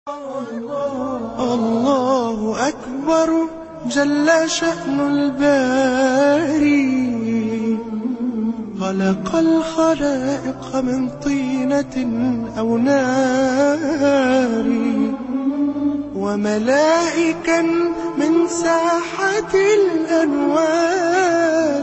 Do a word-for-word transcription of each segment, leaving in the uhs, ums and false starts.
الله أكبر جل شأن الباري، خلق الخلائق من طينة أو نار، وملائكا من ساحة الأنوار،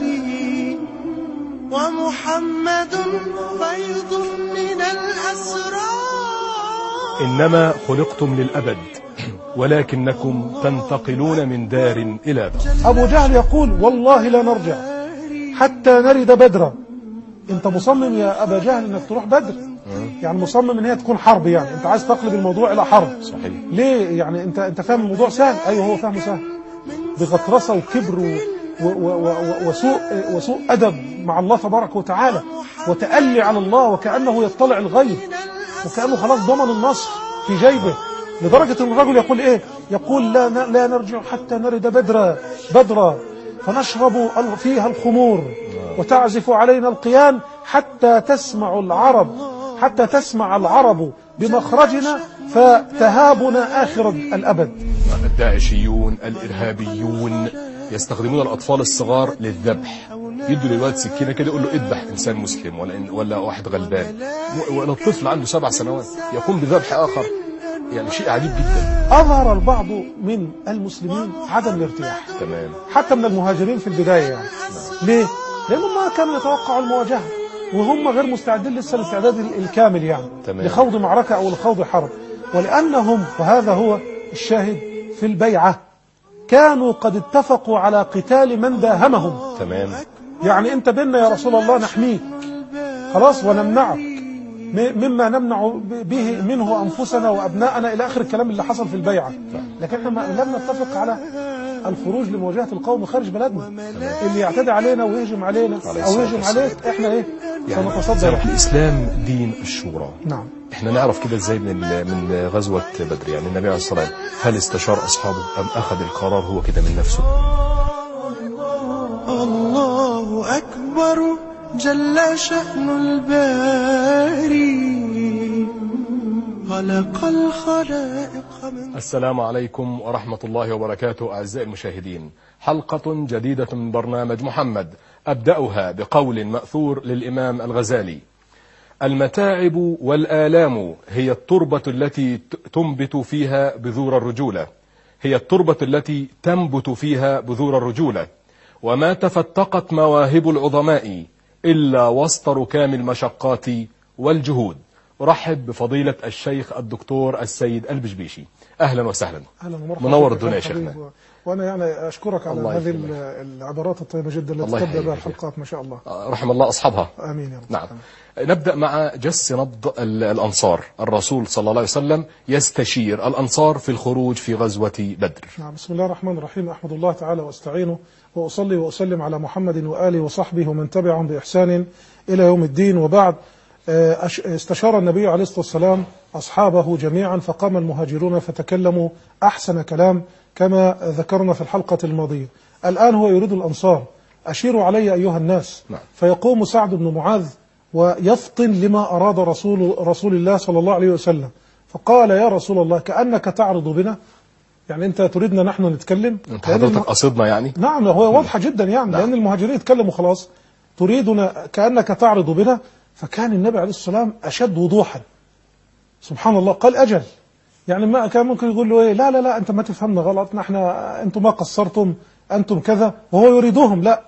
ومحمد فيض من الأسرار. إنما خلقتم للأبد ولكنكم تنتقلون من دار إلى دار. أبو جهل يقول والله لا نرجع حتى نرد بدرا. أنت مصمم يا أبا جهل أنك تروح بدر، يعني مصمم أن هي تكون حرب، يعني أنت عايز تقلب الموضوع إلى حرب. صحيح. ليه؟ يعني أنت أنت فاهم الموضوع سهل؟ أيوه هو فاهمه سهل، بغطرسة وكبر وسوء وسوء أدب مع الله تبارك وتعالى، وتألي على الله وكأنه يطلع الغيب، وكأنه خلاص ضمن النصر في جيبه، لدرجة أن الرجل يقول إيه؟ يقول لا لا نرجع حتى نرد بدرا بدرا فنشرب فيها الخمور وتعزف علينا القيان حتى تسمع العرب حتى تسمع العرب بمخرجنا فتهابنا آخر الأبد. الداعشيون الإرهابيون يستخدمون الأطفال الصغار للذبح، يدوا للواد سكينة كده يقول له اذبح إنسان مسلم ولا ولا واحد غلبان، ولا الطفل عنده سبع سنوات يقوم بذبح آخر. يعني شيء عجيب جدا. أظهر البعض من المسلمين عدم الارتياح، تمام، حتى من المهاجرين في البداية. يعني ليه؟ لأنهم ما كانوا يتوقعوا المواجهة، وهم غير مستعدين لسه الاستعداد الكامل يعني تمام. لخوض معركة أو لخوض حرب. ولأنهم، وهذا هو الشاهد في البيعة، كانوا قد اتفقوا على قتال من داهمهم. تمام. يعني أنت بيننا يا رسول الله نحميك خلاص ونمنعك مما نمنع به منه أنفسنا وأبناءنا إلى آخر الكلام اللي حصل في البيعة. لكن احنا لم نتفق على الخروج لمواجهة القوم خارج بلدنا. اللي يعتدي علينا ويهجم علينا أو يهجم عليك احنا ايه يعني سنتصدى له. الإسلام دين الشورى. نعم. احنا نعرف كده ازاي من من غزوة بدر، يعني النبي عليه الصلاة والسلام هل استشار أصحابه أم أخذ القرار هو كده من نفسه؟ الله أكبر جل شأن الباري، خلق الخلائق من. السلام عليكم ورحمة الله وبركاته أعزائي المشاهدين، حلقة جديدة من برنامج محمد، أبدأها بقول مأثور للإمام الغزالي: المتاعب والآلام هي التربة التي تنبت فيها بذور الرجولة، هي التربة التي تنبت فيها بذور الرجولة، وما تفتقت مواهب العظماء إلا وسط ركام المشقات والجهود. أرحب بفضيلة الشيخ الدكتور السيد البشبيشي. أهلا وسهلا. أهلا ومرحبا. منور الدنيا يا شيخنا. وأنا يعني أشكرك على هذه العبارات الطيبة جدا التي تبدأ بها الحلقات، ما شاء الله. رحم الله أصحابها. آمين يا رب. نعم. نبدأ مع جس نبض الأنصار. الرسول صلى الله عليه وسلم يستشير الأنصار في الخروج في غزوة بدر. نعم. بسم الله الرحمن الرحيم. أحمد الله تعالى واستعينه وأصلي وأسلم على محمد وآله وصحبه ومن تبعهم بإحسان إلى يوم الدين، وبعد. استشار النبي عليه الصلاة والسلام أصحابه جميعا، فقام المهاجرون فتكلموا أحسن كلام كما ذكرنا في الحلقة الماضية. الآن هو يريد الأنصار: أشيروا علي أيها الناس. نعم. فيقوم سعد بن معاذ ويفطن لما أراد رسول, رسول الله صلى الله عليه وسلم، فقال: يا رسول الله كأنك تعرض بنا، يعني أنت تريدنا نحن نتكلم؟ أنت حضرتك قصدنا يعني؟ نعم، هو واضحة جدا يعني. نعم. لأن المهاجرين يتكلموا خلاص، تريدنا كأنك تعرض بنا. فكان النبي عليه الصلاة والسلام أشد وضوحا، سبحان الله. قال: أجل، يعني ما كان ممكن يقول له إيه؟ لا لا لا أنت ما تفهمنا غلط، نحن أنتم ما قصرتم، أنتم كذا، وهو يريدهم. لا،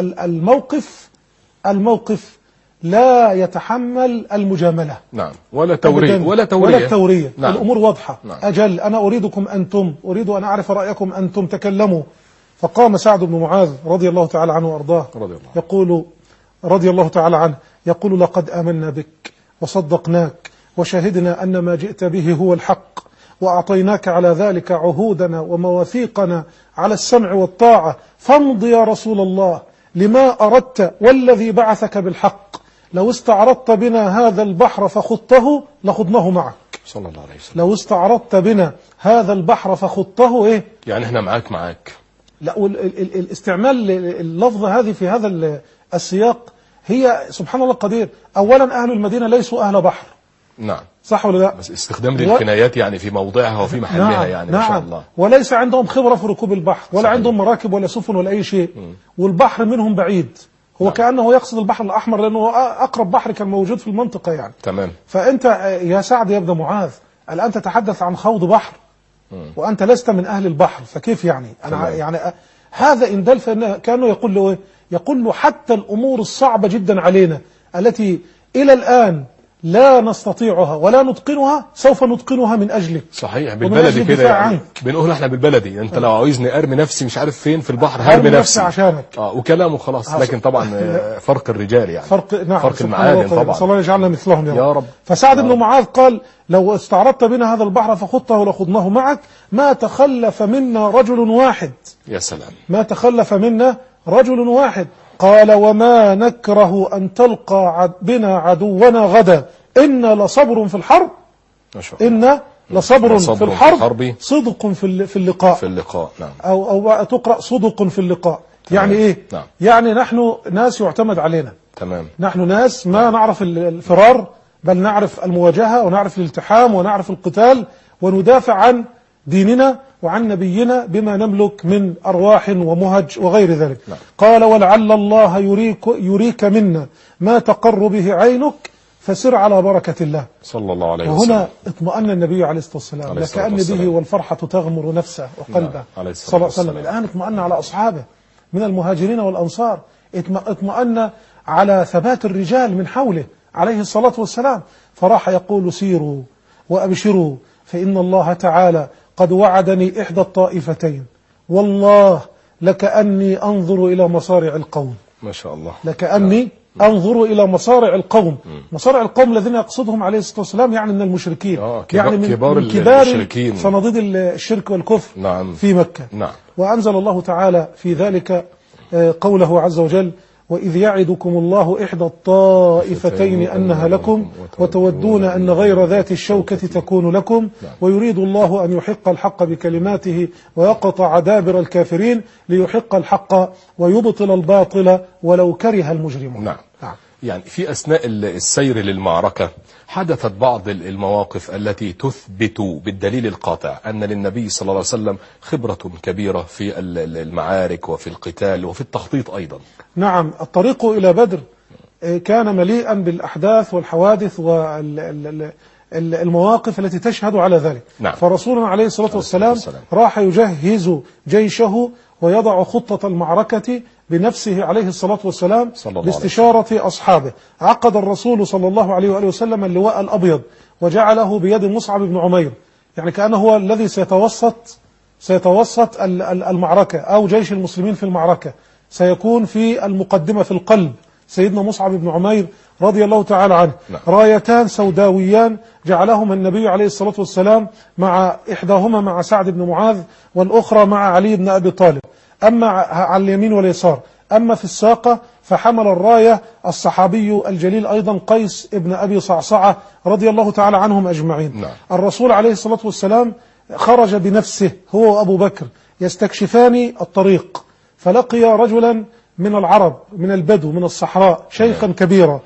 الموقف الموقف لا يتحمل المجاملة. نعم. ولا تورية ولا تورية ولا التورية. نعم. الأمور واضحة. نعم. أجل، أنا أريدكم أنتم، أريد أن أعرف رأيكم أنتم، تكلموا. فقام سعد بن معاذ رضي الله تعالى عنه وأرضاه رضي الله. يقول رضي الله تعالى عنه يقول: لقد آمنا بك وصدقناك وشهدنا أن ما جئت به هو الحق، وأعطيناك على ذلك عهودنا ومواثيقنا على السمع والطاعة، فامض يا رسول الله لما أردت والذي بعثك بالحق، لو استعرضت بنا هذا البحر فخضته لخضناه معك. صلى الله عليه وسلم. لو استعرضت بنا هذا البحر فخضته إيه؟ يعني احنا معاك معاك. لا، الاستعمال اللفظ هذه في هذا السياق هي سبحان الله قدير. أولا أهل المدينة ليسوا أهل بحر، نعم. صح ولا لا؟ بس استخدام للكنايات يعني في موضعها وفي محلها. نعم. يعني نعم. ما شاء الله. وليس عندهم خبرة في ركوب البحر ولا صحيح. عندهم مراكب ولا سفن ولا أي شيء. م. والبحر منهم بعيد. هو نعم. كأنه يقصد البحر الأحمر لأنه أقرب بحر كان موجود في المنطقة يعني. تمام. فأنت يا سعد يا ابن معاذ الآن تتحدث عن خوض بحر م. وأنت لست من أهل البحر، فكيف يعني؟ أنا يعني هذا إن دل فإنه كأنه يقول له يقول له حتى الأمور الصعبة جدا علينا التي إلى الآن لا نستطيعها ولا نتقنها سوف نتقنها من أجلك. صحيح. بالبلدي كده يعني بنقول احنا بالبلدي انت لو عاوزني ارمي نفسي مش عارف فين في البحر هرمي نفسي عشانك. اه وكلامه خلاص. لكن طبعا فرق الرجال يعني فرق نعم فرق المعادن طبعا. صلى الله يجعلنا مثلهم يا رب, يا رب. فسعد بن معاذ قال لو استعرضت بنا هذا البحر فخضته لخضناه معك ما تخلف منا رجل واحد. يا سلام. ما تخلف منا رجل واحد. قال وما نكره أن تلقى بنا عدونا غدا إن لصبر في الحرب. إن لصبر في الحرب صدق في اللقاء. في اللقاء نعم. أو, أو تقرأ صدق في اللقاء. تمام. يعني إيه؟ نعم. يعني نحن ناس يعتمد علينا. تمام. نحن ناس ما نعم. نعرف الفرار بل نعرف المواجهة ونعرف الالتحام ونعرف القتال وندافع عن ديننا وعن نبينا بما نملك من أرواح ومهج وغير ذلك. نعم. قال ولعل الله يريك, يريك منا ما تقر به عينك فسر على بركة الله صلى الله عليه وسلم. وهنا اطمأن النبي عليه الصلاة والسلام لكأن به والفرحة تغمر نفسه وقلبه. نعم. صلى الله عليه وسلم. الآن اطمأن على أصحابه من المهاجرين والأنصار، اطمأن على ثبات الرجال من حوله عليه الصلاة والسلام، فراح يقول سيروا وأبشروا فإن الله تعالى قد وعدني إحدى الطائفتين والله لكأني أنظر إلى مصارع القوم. ما شاء الله. لكأني أنظر إلى مصارع القوم. مصارع القوم الذين يقصدهم عليه الصلاة والسلام يعني من المشركين. آه يعني من كبار, من كبار المشركين صناديد الشرك والكفر. نعم. في مكة. نعم. وأنزل الله تعالى في ذلك قوله عز وجل وإذ يعدكم الله إحدى الطائفتين أنها لكم وتودون أن غير ذات الشوكة تكون لكم ويريد الله أن يحق الحق بكلماته ويقطع دابر الكافرين ليحق الحق ويبطل الباطل ولو كره المجرمون. نعم. نعم. يعني في أثناء السير للمعركة حدثت بعض المواقف التي تثبت بالدليل القاطع أن للنبي صلى الله عليه وسلم خبرة كبيرة في المعارك وفي القتال وفي التخطيط أيضا. نعم. الطريق إلى بدر كان مليئا بالأحداث والحوادث والمواقف التي تشهد على ذلك. نعم. فرسولنا عليه الصلاة والسلام راح يجهز جيشه ويضع خطة المعركة بنفسه عليه الصلاة والسلام باستشارة أصحابه. عقد الرسول صلى الله عليه وآله وسلم اللواء الأبيض وجعله بيد مصعب بن عمير، يعني كأنه هو الذي سيتوسط سيتوسط المعركة أو جيش المسلمين في المعركة، سيكون في المقدمة في القلب سيدنا مصعب بن عمير رضي الله تعالى عنه. نعم. رايتان سوداويان جعلهما النبي عليه الصلاة والسلام مع إحداهما مع سعد بن معاذ والأخرى مع علي بن أبي طالب، أما على اليمين واليسار. أما في الساقة فحمل الراية الصحابي الجليل أيضا قيس ابن أبي صعصعة رضي الله تعالى عنهم أجمعين. نعم. الرسول عليه الصلاة والسلام خرج بنفسه هو وأبو بكر يستكشفان الطريق، فلقي رجلا من العرب من البدو من الصحراء شيخا كبيرا،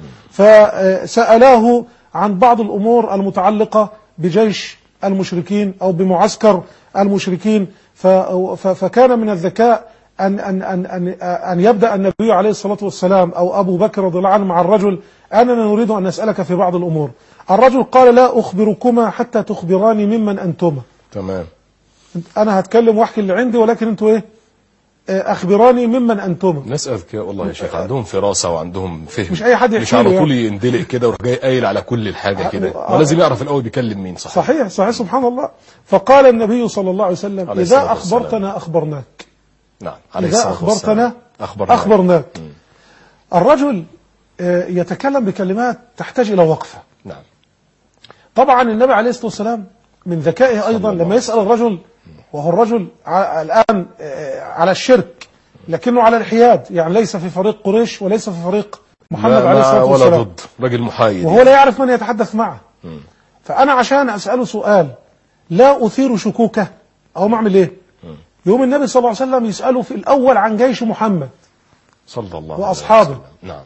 فسألاه عن بعض الأمور المتعلقة بجيش المشركين أو بمعسكر المشركين، فكان من الذكاء أن, أن, أن, أن, أن يبدأ النبي عليه الصلاة والسلام أو أبو بكر رضي الله عنه مع الرجل أننا نريد أن نسألك في بعض الأمور. الرجل قال لا أخبركما حتى تخبراني ممن أنتما. تمام. أنا هتكلم واحكي اللي عندي ولكن أنتوا إيه أخبراني ممن أنتم. نسألك والله يا شيخ عندهم فراسة وعندهم فهم، مش أي حد يحكي مش على طول يندلق كده ويروح جاي قايل على كل الحاجة كده، ولازم يعرف الأول بيكلم مين. صحيح صحيح صحيح سبحان الله. فقال النبي صلى الله عليه وسلم عليه إذا أخبرتنا أخبرناك. نعم. إذا أخبرتنا أخبرناك, أخبرناك. الرجل يتكلم بكلمات تحتاج إلى وقفة. نعم. طبعا النبي عليه الصلاة والسلام من ذكائه أيضا لما يسأل الرجل وهو الرجل الآن على الشرك لكنه على الحياد، يعني ليس في فريق قريش وليس في فريق محمد عليه الصلاة والسلام ولا ضد، راجل محايد وهو لا يعرف من يتحدث معه. م. فأنا عشان أسأله سؤال لا أثير شكوكه أو معمل إيه؟ م. يوم النبي صلى الله عليه وسلم يسأله في الأول عن جيش محمد صلى الله وأصحابه. عليه وسلم. نعم.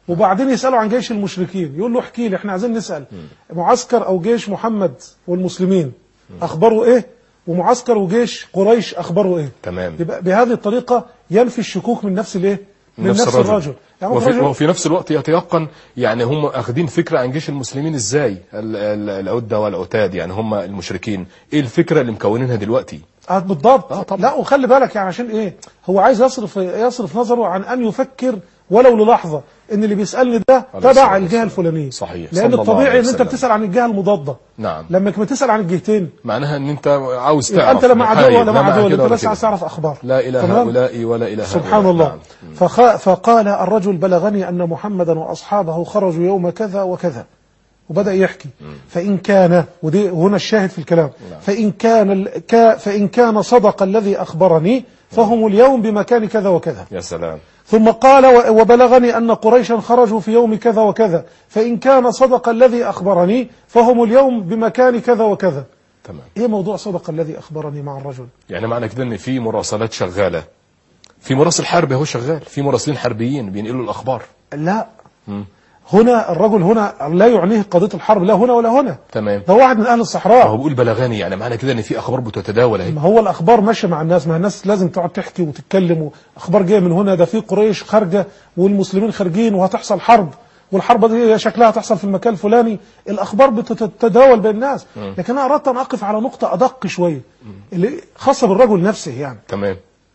وبعدين يسألوا عن جيش المشركين، يقول له احكي لي، احنا عايزين نسأل معسكر أو جيش محمد والمسلمين أخبره إيه، ومعسكر وجيش قريش أخبره إيه. تمام. يبقى بهذه الطريقة ينفي الشكوك من نفس الإيه، من نفس, نفس الرجل, الرجل. يعني وفي, الرجل وفي نفس الوقت يتيقن يعني هم أخذين فكرة عن جيش المسلمين إزاي، العدة والعتاد، يعني هم المشركين إيه الفكرة اللي مكونينها دلوقتي. آه بالضبط. آه لا وخلي بالك يعني عشان إيه، هو عايز يصرف يصرف نظره عن أن يفكر ولو للحظة ان اللي بيسألني ده تبع الجهة الفلانية. صحيح. لأن الطبيعي ان انت بتسأل عن الجهة المضادة. نعم. لما بتسأل عن الجهتين معناها ان انت عاوز تعرف انت لا مع عدو ولا مع عدو، انت بس عايز تعرف اخبار. لا اله هؤلاء ولا اله سبحان هؤلاء. الله. نعم. فخ... فقال الرجل بلغني ان محمدا واصحابه خرجوا يوم كذا وكذا، وبدأ يحكي. فإن كان، ودي هنا الشاهد في الكلام، فإن كان ال... ك... فإن كان صدق الذي أخبرني فهم اليوم بمكان كذا وكذا. يا سلام. ثم قال وبلغني أن قريشا خرجوا في يوم كذا وكذا، فإن كان صدق الذي أخبرني فهم اليوم بمكان كذا وكذا. تمام. إيه موضوع صدق الذي أخبرني مع الرجل؟ يعني معنى كده أن في مراسلات شغالة، في مراسل حربي هو شغال، في مراسلين حربيين بينقلوا الأخبار. لا م. هنا الرجل هنا لا يعنيه قضية الحرب، لا هنا ولا هنا. تمام. ده واحد من أهل الصحراء. هو بيقول بلغاني، يعني معنى كده ان في اخبار بتتداول اهي. ما هو الاخبار ماشيه مع الناس، ما الناس لازم تقعد تحكي وتتكلم، واخبار جايه من هنا، ده في قريش خارجه والمسلمين خارجين وهتحصل حرب، والحرب دي شكلها هتحصل في المكان الفلاني، الاخبار بتتداول بين الناس. م. لكن انا اردت ان اقف على نقطه ادق شويه اللي خاصه بالرجل نفسه يعني. تمام.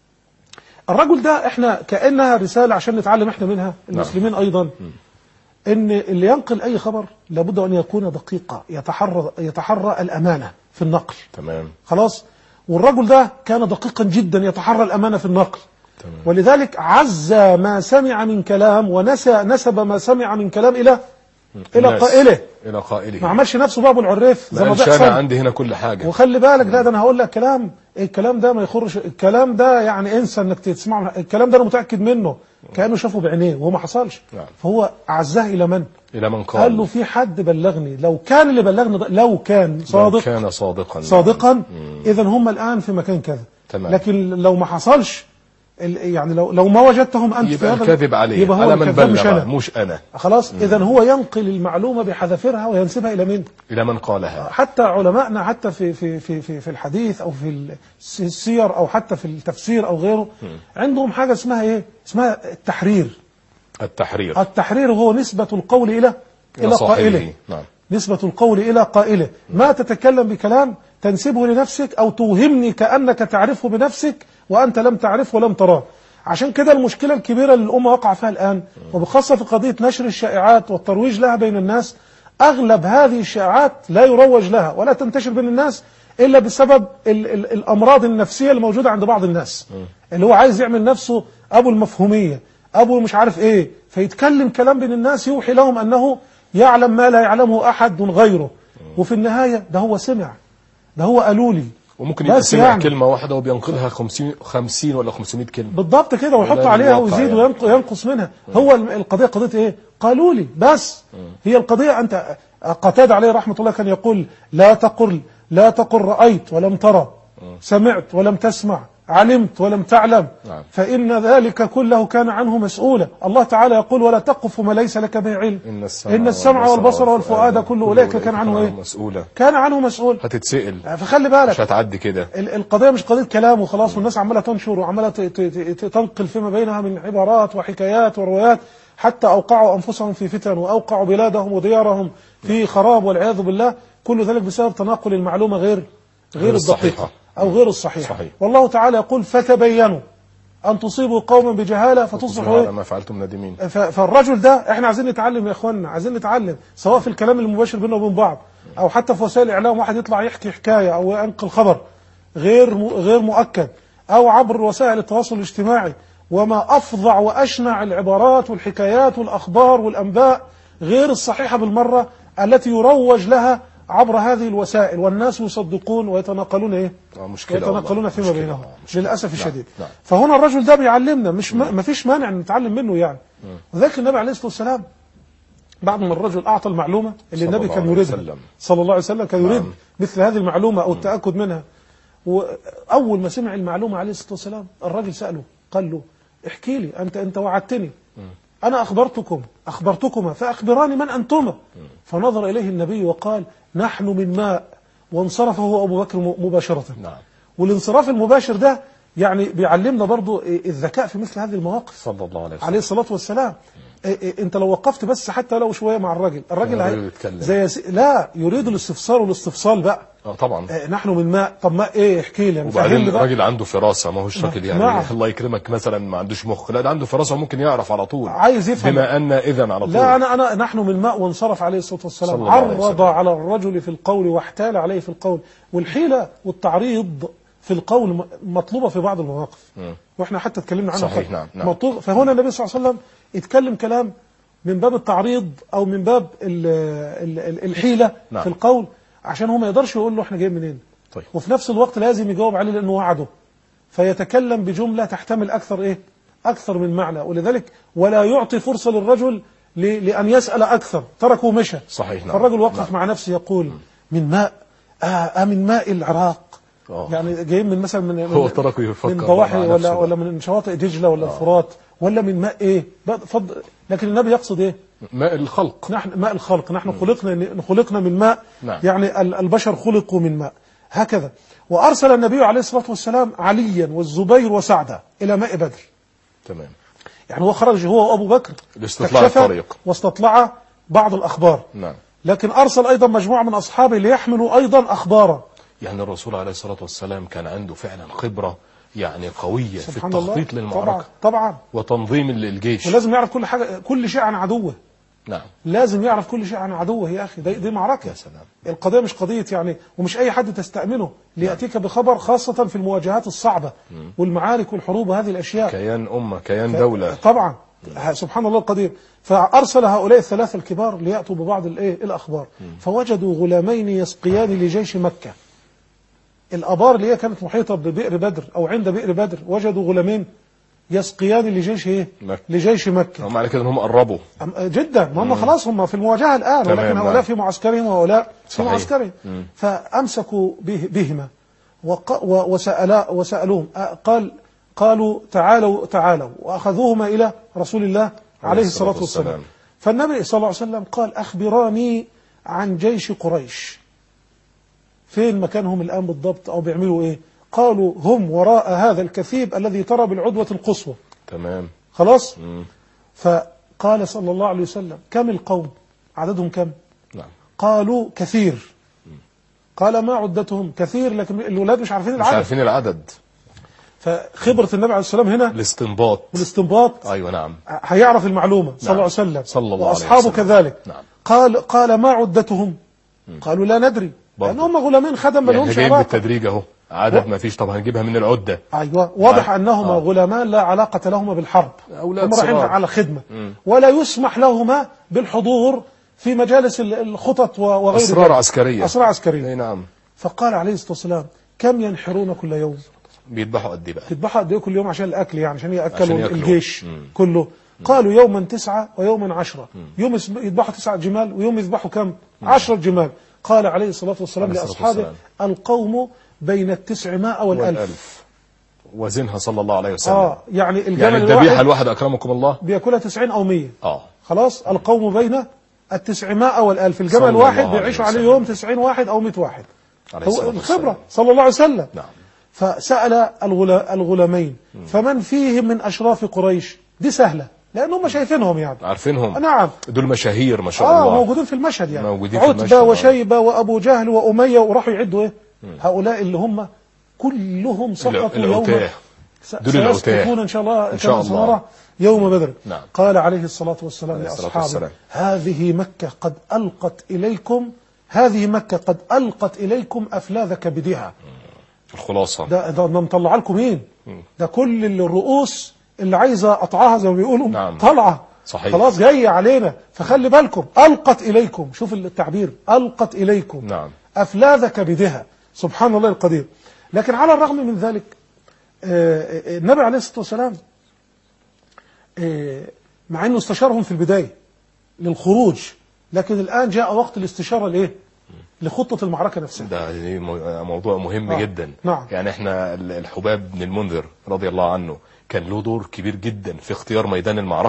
الرجل ده احنا كانها رساله عشان نتعلم احنا منها المسلمين. نعم. ايضا م. ان اللي ينقل اي خبر لابد ان يكون دقيقا، يتحرى يتحرى الامانه في النقل. تمام. خلاص. والرجل ده كان دقيقا جدا يتحرى الامانه في النقل. تمام. ولذلك عز ما سمع من كلام ونسى نسب ما سمع من كلام الى الى قائله الى قائله ما عملش نفسه باب العريف زي ما بيحصل. انا عندي هنا كل حاجه. وخلي بالك لا ده انا هقول لك كلام، الكلام ده ما يخرش، الكلام ده يعني انسى انك تسمعه، الكلام ده انا متاكد منه كانه شافه بعينيه وهو ما حصلش. نعم. فهو عزاه الى من؟ الى من قال؟ قال له في حد بلغني، لو كان اللي بلغني لو كان صادق، لو كان صادقا صادقا اذا هم الان في مكان كذا. تمام. لكن لو ما حصلش يعني لو لو ما وجدتهم انت يبقى الكذب عليه، يبقى هو على من بلغ مش انا, مش أنا. خلاص. اذا هو ينقل المعلومه بحذافيرها وينسبها الى مين؟ الى من قالها. حتى علماءنا حتى في في في في, في الحديث او في السير او حتى في التفسير او غيره م. عندهم حاجه اسمها ايه؟ اسمها التحرير. التحرير التحرير هو نسبه القول الى الى قائله. نعم. نسبة القول إلى قائله. ما تتكلم بكلام تنسبه لنفسك أو توهمني كأنك تعرفه بنفسك وأنت لم تعرفه ولم تراه. عشان كده المشكلة الكبيرة اللي الأمة وقع فيها الآن، وبخاصة في قضية نشر الشائعات والترويج لها بين الناس، أغلب هذه الشائعات لا يروج لها ولا تنتشر بين الناس إلا بسبب ال ال الأمراض النفسية الموجودة عند بعض الناس، اللي هو عايز يعمل نفسه أبو المفهومية، أبو مش عارف إيه، فيتكلم كلام بين الناس يوحي لهم أنه يعلم ما لا يعلمه أحد غيره. وفي النهاية ده هو سمع، ده هو قالوا لي، وممكن يبقى سمع يعني كلمة واحدة وبينقلها خمسين ولا خمسمائة كلمة بالضبط كده، ويحط عليها ويزيد وينقص منها. هو القضية قضية إيه؟ قالوا لي بس. هي القضية أنت قتادة عليه رحمة الله كان يقول لا تقل لا تقل رأيت ولم ترى، سمعت ولم تسمع، علمت ولم تعلم، فإن ذلك كله كان عنه مسؤولا. الله تعالى يقول ولا تقف ما ليس لك به علم إن السمع, إن السمع والبصر والفؤاد كل أولئك كان عنه إيه؟ مسؤولا. كان عنه مسؤول. هتتسئل. فخلي بالك مش هتعدي كده. القضية مش قضية كلام وخلاص والناس عمالة تنشر وعمالة تنقل فيما بينها من عبارات وحكايات وروايات، حتى أوقعوا أنفسهم في فتن وأوقعوا بلادهم وديارهم في خراب والعياذ بالله. كل ذلك بسبب تناقل المعلومة غير غير الدقيقة أو غير الصحيحة. صحيح. والله تعالى يقول فتبينوا أن تصيبوا قوما بجهالة فتصبحوا على ما فعلتم نادمين. فالرجل ده احنا عايزين نتعلم يا اخوانا، عايزين نتعلم سواء في الكلام المباشر بيننا وبين بعض أو حتى في وسائل الإعلام، واحد يطلع يحكي حكاية أو ينقل خبر غير غير مؤكد، أو عبر وسائل التواصل الاجتماعي، وما أفظع وأشنع العبارات والحكايات والأخبار والأنباء غير الصحيحة بالمرة التي يروج لها عبر هذه الوسائل، والناس يصدقون ويتناقلون ايه؟ مشكلة ويتناقلون فيما بينهم للأسف الشديد. نعم. فهنا الرجل ده بيعلمنا، مش ما فيش مانع ان نتعلم منه يعني. وذلك النبي عليه الصلاة والسلام بعد ما الرجل أعطى المعلومة اللي النبي كان يريدها صلى الله عليه وسلم، كان يريد نعم. مثل هذه المعلومة أو التأكد منها، وأول ما سمع المعلومة عليه الصلاة والسلام الرجل سأله قال له احكي لي أنت أنت وعدتني أنا أخبرتكم أخبرتكما فأخبراني من أنتما. فنظر إليه النبي وقال نحن من ماء، وانصرف هو أبو بكر مباشرة. نعم. والانصراف المباشر ده يعني بيعلمنا برضو الذكاء في مثل هذه المواقف صلى الله عليه وسلم عليه الصلاة والسلام. انت لو وقفت بس حتى لو شوية مع الراجل الراجل هي... زي س... لا يريد الاستفسار والاستفصال بقى. اه طبعا. اه نحن من ماء، طب ماء ايه احكي لي. وبعدين الراجل عنده فراسة، ما هوش راجل يعني نعم. الله يكرمك مثلا ما عندوش مخ، لا ده عنده فراسة ممكن يعرف على طول، عايز يفهم بما أن إذن على طول. لا أنا أنا نحن من ماء، وانصرف عليه الصلاة والسلام، عرض على الرجل في القول واحتال عليه في القول. والحيلة والتعريض في القول مطلوبة في بعض المواقف، م. واحنا حتى اتكلمنا عنها. صحيح. نعم. نعم. مطلوب. فهنا النبي صلى الله عليه وسلم اتكلم كلام من باب التعريض او من باب ال ال الحيلة. نعم. في القول عشان هو ما يقدرش يقول له احنا جايين منين. طيب. وفي نفس الوقت لازم يجاوب عليه لانه وعده، فيتكلم بجملة تحتمل اكثر ايه اكثر من معنى. ولذلك ولا يعطي فرصة للرجل لأن يسأل اكثر، تركه مشى. صحيح. نعم. فالرجل وقف. نعم. مع نفسه يقول م. من ماء آه من ماء العراق. أوه. يعني جايين من مثلا من هو تركه يفكر من ضواحي ولا ولا من شواطئ دجلة ولا الفرات، ولا من ماء ايه فض... لكن النبي يقصد ايه ماء الخلق. نحن ماء الخلق، نحن م. خلقنا خلقنا من ماء. نعم. يعني البشر خلقوا من ماء هكذا. وارسل النبي عليه الصلاة والسلام عليا والزبير وسعدة الى ماء بدر. تمام. يعني هو خرج هو وابو بكر لاستطلاع الطريق واستطلع بعض الاخبار. نعم. لكن ارسل ايضا مجموعة من اصحابه ليحملوا ايضا اخبارا. يعني الرسول عليه الصلاة والسلام كان عنده فعلا خبرة يعني قوية في التخطيط الله. للمعركة. طبعا طبعا. وتنظيم الجيش. ولازم يعرف كل حاجة، كل شيء عن عدوه. نعم. لازم يعرف كل شيء عن عدوه يا أخي. دي, دي معركة. يا سلام. القضية مش قضية يعني، ومش أي حد تستأمنه ليأتيك بخبر، خاصة في المواجهات الصعبة م. والمعارك والحروب وهذه الأشياء. كيان أمة، كيان ف... دولة. طبعا. م. سبحان الله القدير. فأرسل هؤلاء الثلاثة الكبار ليأتوا ببعض الإيه الأخبار. م. فوجدوا غلامين يسقيان لجيش مكة. الأبار اللي هي كانت محيطة ببئر بدر أو عند بئر بدر، وجدوا غلامين يسقيان لجيش ايه مكة. لجيش مكة. هم على كده هم قربوا جدا، ما هم خلاص هم في المواجهة الآن، ولكن هؤلاء في معسكرهم وهؤلاء في معسكرهم. فأمسكوا به بهما وسألا وسألوهم قال قالوا تعالوا تعالوا وأخذوهما إلى رسول الله عليه الصلاة والسلام. فالنبي صلى الله عليه وسلم قال أخبراني عن جيش قريش، فين مكانهم الآن بالضبط أو بيعملوا إيه؟ قالوا هم وراء هذا الكثيب الذي ترى بالعدوة القصوى. تمام. خلاص. مم. فقال صلى الله عليه وسلم كم القوم عددهم كم؟ نعم. قالوا كثير. مم. قال ما عدتهم؟ كثير لكن الولاد مش عارفين العدد. مش عارفين العدد. فخبرة النبي عليه السلام هنا الاستنباط. والاستنباط. ايوه نعم. هيعرف المعلومة. نعم. صلى الله عليه وسلم. صلى الله واصحابه عليه وسلم. كذلك. نعم. قال قال ما عدتهم؟ مم. قالوا لا ندري. لأنهم غلامين خدم ما لهمش علاقة. بالتدريج اهو. عدد ما فيش، طب هنجيبها من العدة. أيوة واضح آه. أنهما آه. غلامان لا علاقة لهما بالحرب، هم رايحين على خدمة. م. ولا يسمح لهما بالحضور في مجالس الخطط وغيرها. أسرار عسكرية. أسرار عسكرية. أي نعم. فقال عليه الصلاة والسلام كم ينحرون كل يوم؟ بيذبحوا قد ايه بقى؟ بيذبحوا قد ايه كل يوم عشان الأكل، يعني عشان يأكلوا الجيش م. كله. م. قالوا يوما تسعة ويوما عشرة. م. يوم يذبحوا تسعة جمال ويوم يذبحوا كم؟ عشرة جمال. قال عليه الصلاة والسلام لأصحابه القوم بين التسعمائة والألف, والألف. وزنها صلى الله عليه وسلم. آه يعني الجمل يعني الذبيحة الواحد أكرمكم الله بيأكلها تسعين أو مية. آه خلاص. القوم بين التسعمائة والألف، الجمل الواحد بيعيشوا عليه يوم تسعين واحد أو مئة واحد. هو الخبرة صلى الله عليه وسلم. نعم. فسأل الغلامين م. فمن فيهم من أشراف قريش؟ دي سهلة لأنهم شايفينهم يعني عارفينهم. نعم. دول مشاهير ما شاء آه الله. موجودين في المشهد يعني. موجودين في المشهد. عتبة وشيبة وأبو جهل وأمية، وراحوا يعدوا إيه؟ م. هؤلاء اللي هم كلهم سقطوا يوم دول العتاه إن شاء الله إن شاء الله يوم بدر. نعم. قال عليه الصلاة والسلام لأصحابه هذه مكة قد ألقت إليكم هذه مكة قد ألقت إليكم أفلاذ كبدها. الخلاصة ده ده مطلع لكم مين؟ ده كل الرؤوس اللي عايزة أطعها زي ما بيقولوا. نعم. طلعة. صحيح. خلاص جاية علينا، فخلي بالكم. ألقت إليكم، شوف التعبير، ألقت إليكم. نعم. أفلاذ كبدها. سبحان الله القدير. لكن على الرغم من ذلك النبي عليه الصلاة والسلام مع أنه استشارهم في البداية للخروج، لكن الآن جاء وقت الاستشارة لإيه؟ لخطة المعركة نفسها. ده موضوع مهم آه. جدا. نعم. يعني احنا الحباب بن المنذر رضي الله عنه كان له دور كبير جدا في اختيار ميدان المعركة.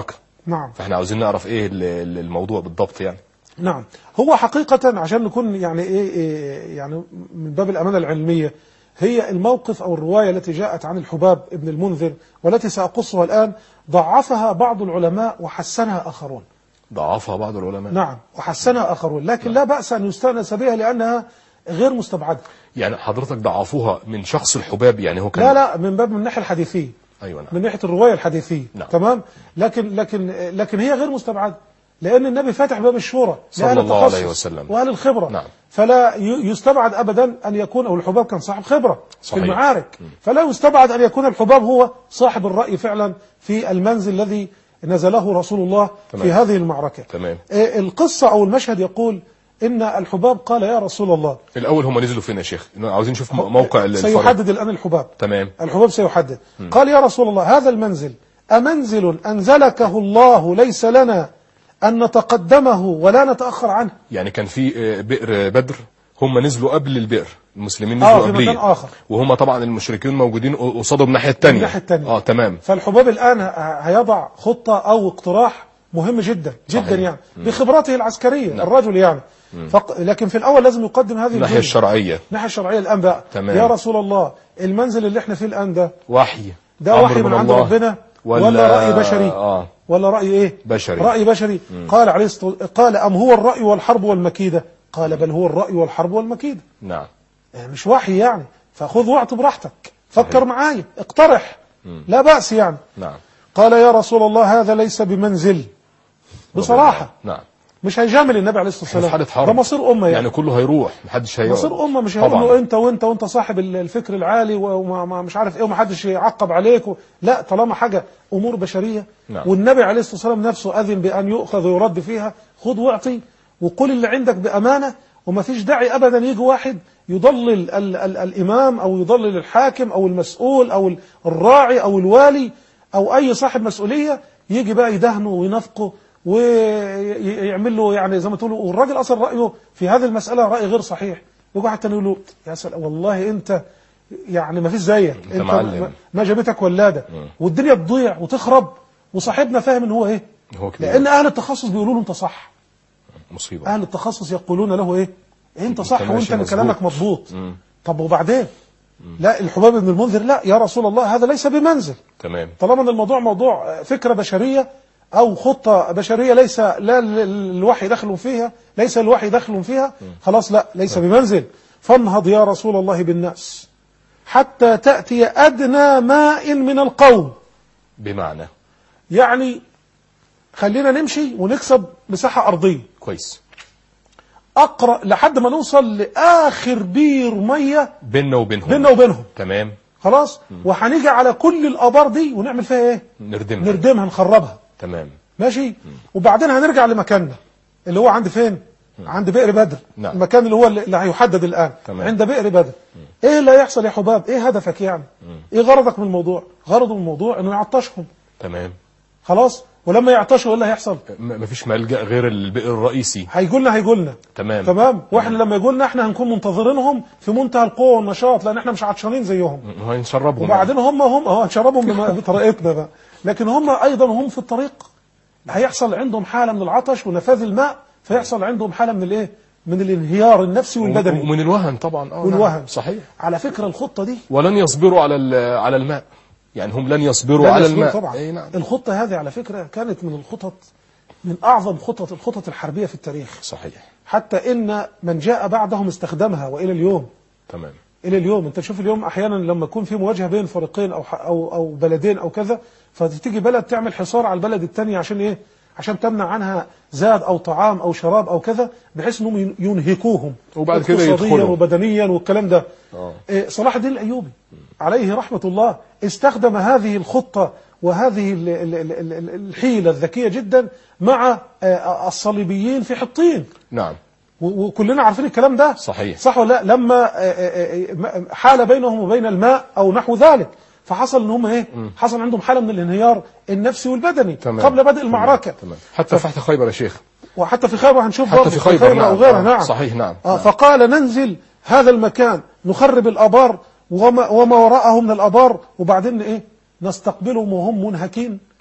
نعم. فاحنا عاوزين نعرف ايه ال- ال- الموضوع بالضبط يعني. نعم. هو حقيقة عشان نكون يعني إيه, إيه يعني من باب الأمانة العلمية، هي الموقف أو الرواية التي جاءت عن الحباب ابن المنذر والتي سأقصها الآن ضعفها بعض العلماء وحسنها آخرون. ضعفها بعض العلماء. نعم، وحسنها آخرون، لكن لا بأس أن يستأنس بها لأنها غير مستبعدة. يعني حضرتك ضعفوها من شخص الحباب، يعني هو كان لا لا من باب من الناحية الحديثية. ايوه نعم. من ناحية الرواية الحديثية. نعم. تمام. لكن لكن لكن هي غير مستبعدة، لأن النبي فاتح باب الشورى صلى لأهل الله عليه التخصص وسلم. وأهل الخبرة. نعم. فلا ي- يستبعد أبدا أن يكون، أو الحباب كان صاحب خبرة صحيح. في المعارك، فلا يستبعد أن يكون الحباب هو صاحب الرأي فعلا في المنزل الذي نزله رسول الله تمام. في هذه المعركة. تمام. آه، القصة أو المشهد يقول إن الحباب قال يا رسول الله. الاول هم نزلوا فين يا شيخ؟ إنه عاوزين نشوف م- موقع الفرق. سيحدد الآن الحباب. تمام. الحباب سيحدد. قال يا رسول الله هذا المنزل أمنزل أنزلكه الله ليس لنا أن نتقدمه ولا نتأخر عنه؟ يعني كان في آه، بئر بدر، هم نزلوا قبل البئر، المسلمين آه، نزلوا في قبليه، مكان آخر. وهم طبعا المشركين موجودين قصادهم الناحيه الثانيه. الناحية التانية. اه تمام. فالحباب الآن ه- هيضع خطة أو اقتراح مهم جدا جدا صحيح. يعني بخبرته العسكرية. نعم. الرجل يعني فق... لكن في الأول لازم يقدم هذه الناحيه الجملة. الشرعيه. الناحية الشرعية الآن بقى. تمام. يا رسول الله المنزل اللي احنا فيه الآن ده وحي ده أمر وحي من عند الله ربنا ولا, ولا رأي بشري؟ اه ولا رأي ايه؟ بشري. رأي بشري. قال عليه الصلاة قال أم هو الرأي والحرب والمكيدة؟ قال بل هو الرأي والحرب والمكيدة. نعم. يعني مش وحي يعني، فخذ واعط براحتك، فكر صحيح. معايا، اقترح، لا بأس يعني. نعم. قال يا رسول الله هذا ليس بمنزل. بصراحة نعم. مش هيجامل النبي عليه الصلاة احنا في حالة والسلام، حرب. ده مصير أمة يعني, يعني كله هيروح، محدش هيقعد. مصير أمة، مش هيقول طبعاً. له أنت وأنت وأنت صاحب الفكر العالي وما ما- مش عارف إيه ومحدش يعقب عليك و... لا، طالما حاجة أمور بشرية. نعم. والنبي عليه الصلاة والسلام نفسه أذن بأن يؤخذ ويرد فيها، خذ واعطي وقل اللي عندك بأمانة، وما فيش داعي أبدا يجي واحد يضلل ال ال الإمام أو يضلل الحاكم أو المسؤول أو الراعي أو الوالي أو أي صاحب مسؤولية، يجي بقى يدهنه وينافقه ويعمل له يعني زي ما تقولوا، والراجل أصلا رأيه في هذه المسألة رأي غير صحيح، يجي حتى يقول له يا سلام والله أنت يعني ما فيش زيك، أنت معلم. ما- ما جابتك ولادة، والدنيا تضيع وتخرب، وصاحبنا فاهم ان هو ايه، هو كبير. لان اهل التخصص بيقولوا له انت صح. مصيبة. اهل التخصص يقولون له ايه، انت صح ماشي وانت اللي مظبوط. كلامك مضبوط. مم. طب وبعدين؟ لا، الحباب بن المنذر لا يا رسول الله هذا ليس بمنزل، تمام. طالما ان الموضوع موضوع فكرة بشرية او خطة بشرية ليس لا الوحي دخل فيها، ليس الوحي دخل فيها، خلاص لا ليس بمنزل. فانهض يا رسول الله بالناس حتى تأتي أدنى ماء من القوم. بمعنى يعني خلينا نمشي ونكسب مساحة أرضية كويس أقرأ لحد ما نوصل لآخر بير مية بيننا وبينهم. بيننا وبينهم. تمام. خلاص. وهنيجي على كل الآبار دي ونعمل فيها إيه؟ نردمها. نردمها، نخربها. تمام. ماشي. وبعدين هنرجع لمكاننا اللي هو عند فين؟ عند بئر بدر. نعم. المكان اللي هو اللي هيحدد الآن. تمام. عند بئر بدر. إيه اللي هيحصل يا حباب؟ إيه هدفك يعني؟ إيه غرضك من الموضوع؟ غرضه من الموضوع إنه يعطشهم. تمام. خلاص. ولما يعطشوا إيه اللي هيحصل؟ م- مفيش ملجأ غير البئر الرئيسي. هيقولنا هيقولنا تمام. تمام. واحنا لما يقولنا احنا هنكون منتظرينهم في منتهى القوه والنشاط، لان احنا مش عطشانين زيهم. م- هنشربهم. وبعدين هم هم اه هنشربهم بما- بطريقتنا بقى، لكن هم ايضا هم في الطريق هيحصل عندهم حاله من العطش ونفاذ الماء، فيحصل عندهم حاله من الايه؟ من الانهيار النفسي والبدني ومن الوهن طبعا. اه والوهن. نعم. صحيح. على فكره الخطه دي ولن يصبروا على ال- على الماء، يعني هم لن يصبروا لا على يصبروا الماء. طبعا. أي نعم. الخطه هذه على فكره كانت من الخطط، من اعظم خطط الخطط الحربيه في التاريخ، صحيح. حتى ان من جاء بعدهم استخدمها والى اليوم. تمام. الى اليوم انت تشوف اليوم احيانا لما يكون في مواجهه بين فريقين او او او بلدين او كذا، فتيجي بلد تعمل حصار على البلد الثاني عشان ايه؟ عشان تمنع عنها زاد او طعام او شراب او كذا، بحيث انهم ينهكوهم وبعد كده اقتصاديا يدخلوا. وبدنيا والكلام ده. آه. إيه، صلاح الدين الايوبي عليه رحمه الله استخدم هذه الخطه وهذه ال- ال- ال- ال- الحيله الذكيه جدا مع آه، الصليبيين في حطين. نعم. و- وكلنا عارفين الكلام ده صحيح. صح ولا لا؟ لما آه، آه، آه، حال بينهم وبين الماء او نحو ذلك، فحصل ان هم ايه؟ حصل عندهم حاله من الانهيار النفسي والبدني تمام. قبل بدء المعركه. تمام. حتى فتح خيبر يا شيخ. وحتى في خيبر هنشوف حتى برضه في خيبر، نعم. او غيرها. آه. نعم صحيح. نعم. آه نعم. فقال ننزل هذا المكان نخرب الابار وما, وما وراءه من الابار، وبعدين ايه؟ نستقبلهم وهم منهكين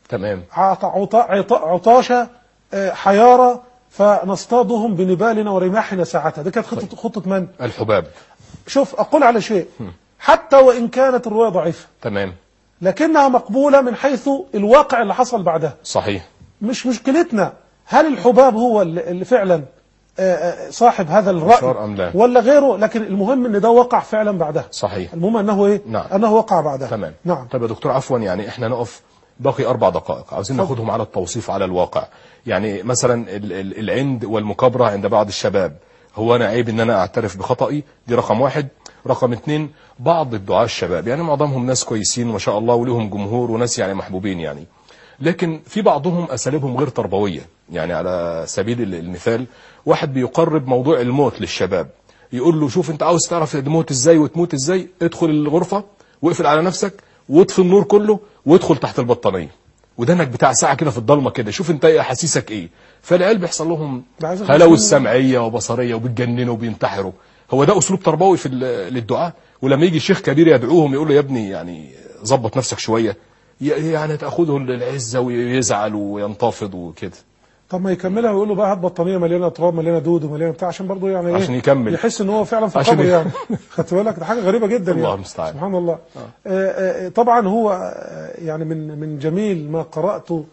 تمام. عط- عط- عط- عطاشة آه، حيارى فنصطادهم بنبالنا ورماحنا ساعتها. دي كانت خطة, خطة من؟ الحباب. شوف أقول على شيء حتى وإن كانت الرواية ضعيفة تمام. لكنها مقبولة من حيث الواقع اللي حصل بعدها. صحيح. مش مشكلتنا هل الحباب هو اللي اللي فعلا آه، آه، صاحب هذا الرأي بشار أم لا. ولا غيره، لكن المهم ان ده وقع فعلا بعدها. صحيح. المهم انه ايه؟ نعم. انه وقع بعدها. تمام. نعم. طب يا دكتور عفوا، يعني احنا نقف باقي أربع دقائق، عاوزين اتفضل. ناخدهم على التوصيف على الواقع. يعني مثلا ال- ال- العند والمكابرة عند بعض الشباب، هو أنا عيب إن أنا أعترف بخطئي؟ دي رقم واحد. رقم اتنين، بعض الدعاة الشباب يعني معظمهم ناس كويسين ما شاء الله ولهم جمهور وناس يعني محبوبين يعني، لكن في بعضهم أساليبهم غير تربوية. يعني على سبيل ال- المثال، واحد بيقرب موضوع الموت للشباب، يقول له شوف انت عاوز تعرف تموت ازاي وتموت ازاي، ادخل الغرفة واقفل على نفسك واطفي النور كله وادخل تحت البطانية ودنك بتاع ساعة كده في الضلمة كده، شوف انت ايه احاسيسك ايه. فالعيال بيحصل لهم ده عايز هلاوس أقول- سمعية وبصرية وبيتجننوا وبينتحروا. هو ده اسلوب تربوي في ال- للدعاء؟ ولما يجي شيخ كبير يدعوهم يقول له يا ابني يعني ظبط نفسك شوية، ي- يعني تاخذه العزة ويزعل وينتفض وكده. طب ما يكملها ويقول له بقى هات بطانيه مليانه تراب مليانه دود ومليانه بتاع عشان برضه يعني ايه؟ عشان يكمل. يحس ان هو فعلا في عشان القبر ي- يعني. خدت بالك؟ ده حاجه غريبه جدا الله يعني. المستعان. سبحان الله. آه. آه طبعا هو آه يعني من من جميل ما قراته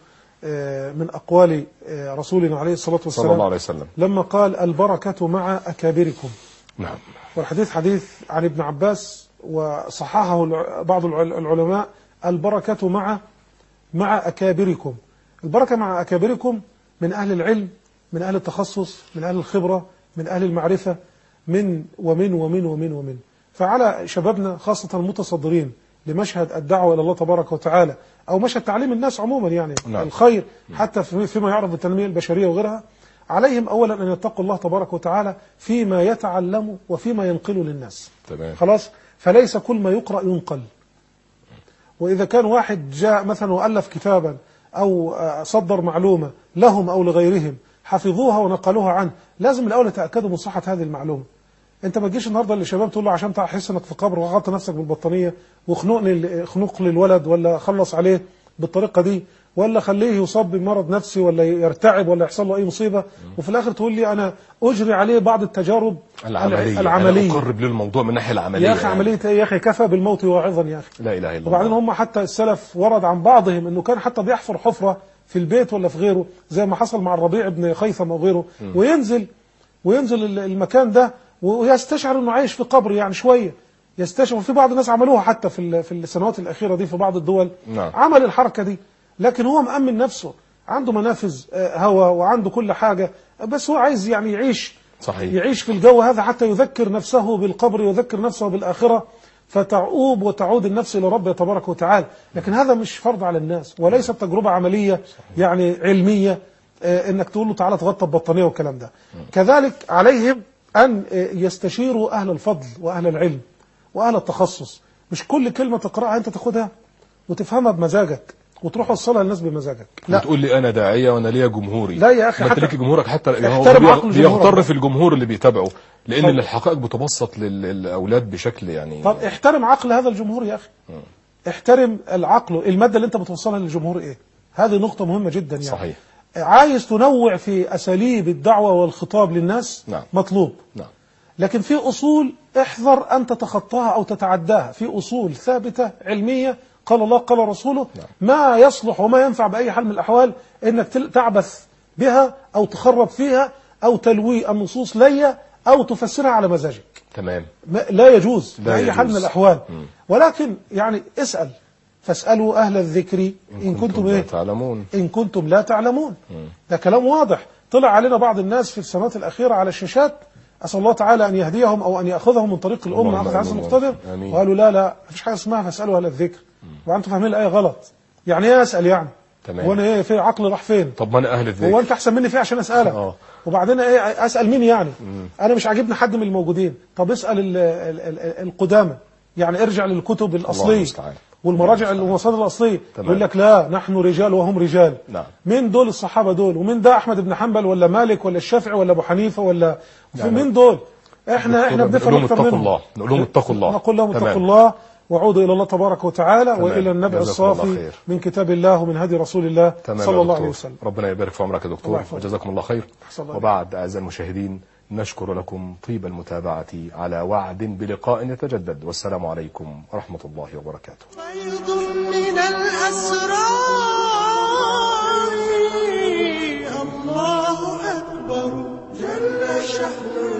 آه من اقوال آه رسولنا عليه الصلاه والسلام صلى الله عليه وسلم لما قال البركه مع اكابركم. نعم. والحديث حديث عن ابن عباس وصححه الع- بعض الع- العلماء. البركه مع مع اكابركم. البركه مع اكابركم من اهل العلم، من أهل التخصص، من أهل الخبرة، من أهل المعرفة، من ومن ومن ومن ومن. فعلى شبابنا خاصة المتصدرين لمشهد الدعوة إلى الله تبارك وتعالى أو مشهد تعليم الناس عموما يعني نعم. الخير حتى في- فيما يعرف بالتنمية البشرية وغيرها، عليهم أولا أن يتقوا الله تبارك وتعالى فيما يتعلموا وفيما ينقلوا للناس. تمام. خلاص؟ فليس كل ما يقرأ ينقل. وإذا كان واحد جاء مثلا وألف كتابا أو آه، صدر معلومة لهم أو لغيرهم حفظوها ونقلوها عنه، لازم الأول يتأكدوا من صحة هذه المعلومة. أنت ما تجيش النهارده للشباب تقول له عشان تحس إنك في قبر وغطي نفسك بالبطانية وخنقني خنق للولد ولا خلص عليه بالطريقة دي ولا خليه يصاب بمرض نفسي ولا يرتعب ولا يحصل له أي مصيبة، وفي الآخر تقول لي أنا أجري عليه بعض التجارب العملية. العملية. أنا أقرب للموضوع من الناحية العملية. يا أخي عملية إيه يا أخي؟ كفى بالموت واعظا يا أخي. لا إله إلا وبعدين الله. هم حتى السلف ورد عن بعضهم انه كان حتى بيحفر حفرة في البيت ولا في غيره زي ما حصل مع الربيع بن خيثم او غيره، وينزل وينزل ال- المكان ده ويستشعر انه عايش في قبر يعني شوية يستشعر. وفي بعض الناس عملوها حتى في ال- في السنوات الأخيرة دي في بعض الدول. نعم. عمل الحركة دي، لكن هو مأمن نفسه، عنده منافذ آه، هواء وعنده كل حاجة، بس هو عايز يعني يعيش صحيح. يعيش في الجو هذا حتى يذكر نفسه بالقبر ويذكر نفسه بالآخرة فتعوب وتعود النفس إلى ربه تبارك وتعالى. لكن هذا مش فرض على الناس وليست تجربة عملية يعني علمية آه، انك تقول له تعالى تغطى البطانية والكلام ده. كذلك عليهم أن آه، يستشيروا أهل الفضل وأهل العلم وأهل التخصص. مش كل كلمة تقرأها أنت تاخدها وتفهمها بمزاجك وتروح توصلها للناس بمزاجك. لا وتقول لي أنا داعية وأنا ليا جمهوري. لا يا أخي، ما أنت حتى ليك جمهورك، حتى هو احترم عقل بي- جمهورك. بيغتر في الجمهور اللي بيتابعه، لأن طب. الحقائق بتبسط لل- للأولاد بشكل يعني. طب احترم عقل هذا الجمهور يا أخي. احترم العقل. المادة اللي أنت بتوصلها للجمهور إيه؟ هذه نقطة مهمة جدا يعني. صحيح. عايز تنوع في أساليب الدعوة والخطاب للناس. نعم. مطلوب. نعم. لكن في أصول احذر أن تتخطاها أو تتعداها. في أصول ثابتة علمية قال الله قال رسوله. نعم. ما يصلح وما ينفع بأي حال من الأحوال إنك تل- تعبث بها أو تخرب فيها أو تلوي النصوص ليا أو تفسرها على مزاجك. تمام. ما- لا يجوز لا بأي حال من يجوز. الأحوال. مم. ولكن يعني اسأل فاسألوا أهل الذكر إن كنتم لا إيه؟ تعلمون. إن كنتم لا تعلمون. ده كلام واضح. طلع علينا بعض الناس في السنوات الأخيرة على الشاشات، أسأل الله تعالى أن يهديهم أو أن يأخذهم من طريق الأمة اللهم أخذ عز آمين. المقتدر. آمين. وقالوا لا لا مفيش حاجة اسمها فاسألوا أهل الذكر. وأنتم فاهمين الآية غلط. يعني إيه أسأل يعني؟ تمام. وأنا إيه في عقل راح فين؟ طب ما أنا أهل الذكر. هو أنت أحسن مني فيه عشان أسألك؟ آه. وبعدين إيه أسأل مين يعني؟ أنا مش عاجبني حد من الموجودين. طب اسأل ال- ال- ال- القدامى، يعني ارجع للكتب الأصلية المستعان. والمراجع والمصادر الأصلية. تمام. يقول لك لا نحن رجال وهم رجال. نعم. مين دول الصحابة دول؟ ومين ده أحمد بن حنبل ولا مالك ولا الشافعي ولا أبو حنيفة ولا يعني مين دول؟ احنا احنا نقول بنفهم لهم اكتر اتقوا منهم. الله، نقول لهم اتقوا الله. نقول لهم تمام. اتقوا الله وعود إلى الله تبارك وتعالى تمام. وإلى النبع جزاكم الله الصافي خير. من كتاب الله ومن هدي رسول الله تمام يا صلى الله دكتور. عليه وسلم. ربنا يبارك في عمرك يا الله دكتور يحفظك. وجزاكم الله خير. أحسن الله وبعد أعزائي المشاهدين نشكر لكم طيب المتابعة على وعد بلقاء يتجدد، والسلام عليكم ورحمة الله وبركاته. فيض من الأسرار الله أكبر جل شأنه